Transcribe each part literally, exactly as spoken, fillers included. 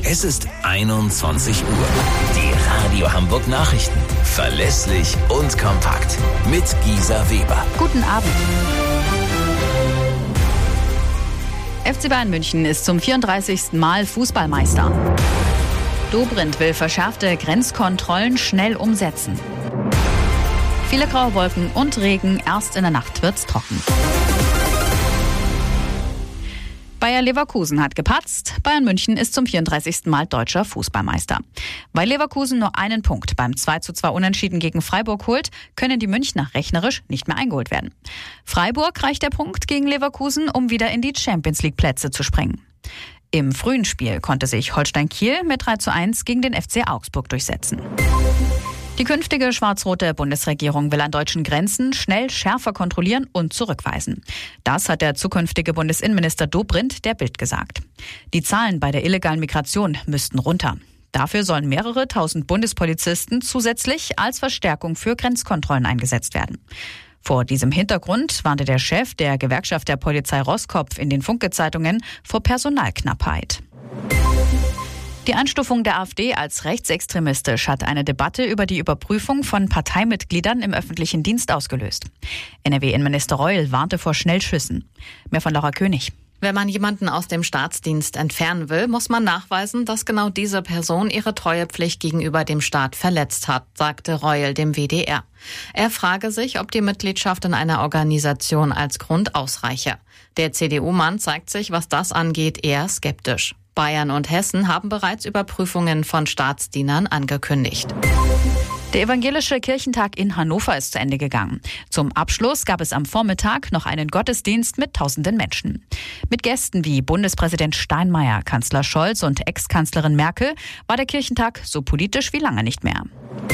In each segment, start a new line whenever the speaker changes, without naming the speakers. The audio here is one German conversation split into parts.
Es ist einundzwanzig Uhr. Die Radio Hamburg Nachrichten. Verlässlich und kompakt. Mit Gisa Weber.
Guten Abend. F C Bayern München ist zum vierunddreißigsten Mal Fußballmeister. Dobrindt will verschärfte Grenzkontrollen schnell umsetzen. Viele graue Wolken und Regen, erst in der Nacht wird's trocken. Bayer Leverkusen hat gepatzt. Bayern München ist zum vierunddreißigsten Mal deutscher Fußballmeister. Weil Leverkusen nur einen Punkt beim zwei zu zwei Unentschieden gegen Freiburg holt, können die Münchner rechnerisch nicht mehr eingeholt werden. Freiburg reicht der Punkt gegen Leverkusen, um wieder in die Champions-League-Plätze zu springen. Im frühen Spiel konnte sich Holstein Kiel mit drei zu eins gegen den F C Augsburg durchsetzen. Die künftige schwarz-rote Bundesregierung will an deutschen Grenzen schnell schärfer kontrollieren und zurückweisen. Das hat der zukünftige Bundesinnenminister Dobrindt der Bild gesagt. Die Zahlen bei der illegalen Migration müssten runter. Dafür sollen mehrere tausend Bundespolizisten zusätzlich als Verstärkung für Grenzkontrollen eingesetzt werden. Vor diesem Hintergrund warnte der Chef der Gewerkschaft der Polizei Roskopf in den Funke-Zeitungen vor Personalknappheit. Die Einstufung der AfD als rechtsextremistisch hat eine Debatte über die Überprüfung von Parteimitgliedern im öffentlichen Dienst ausgelöst. N R W-Innenminister Reul warnte vor Schnellschüssen. Mehr von Laura König.
Wenn man jemanden aus dem Staatsdienst entfernen will, muss man nachweisen, dass genau diese Person ihre Treuepflicht gegenüber dem Staat verletzt hat, sagte Reul dem W D R. Er frage sich, ob die Mitgliedschaft in einer Organisation als Grund ausreiche. Der C D U-Mann zeigt sich, was das angeht, eher skeptisch. Bayern und Hessen haben bereits Überprüfungen von Staatsdienern angekündigt.
Der Evangelische Kirchentag in Hannover ist zu Ende gegangen. Zum Abschluss gab es am Vormittag noch einen Gottesdienst mit tausenden Menschen. Mit Gästen wie Bundespräsident Steinmeier, Kanzler Scholz und Ex-Kanzlerin Merkel war der Kirchentag so politisch wie lange nicht mehr.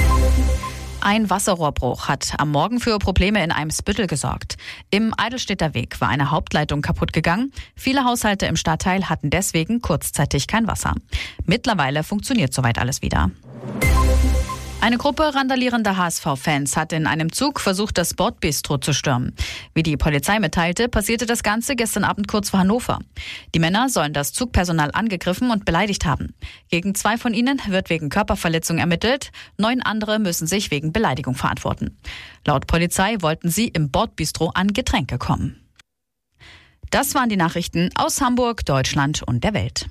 Ein Wasserrohrbruch hat am Morgen für Probleme in Eimsbüttel gesorgt. Im Eidelstädter Weg war eine Hauptleitung kaputt gegangen. Viele Haushalte im Stadtteil hatten deswegen kurzzeitig kein Wasser. Mittlerweile funktioniert soweit alles wieder. Eine Gruppe randalierender H S V-Fans hat in einem Zug versucht, das Bordbistro zu stürmen. Wie die Polizei mitteilte, passierte das Ganze gestern Abend kurz vor Hannover. Die Männer sollen das Zugpersonal angegriffen und beleidigt haben. Gegen zwei von ihnen wird wegen Körperverletzung ermittelt. Neun andere müssen sich wegen Beleidigung verantworten. Laut Polizei wollten sie im Bordbistro an Getränke kommen. Das waren die Nachrichten aus Hamburg, Deutschland und der Welt.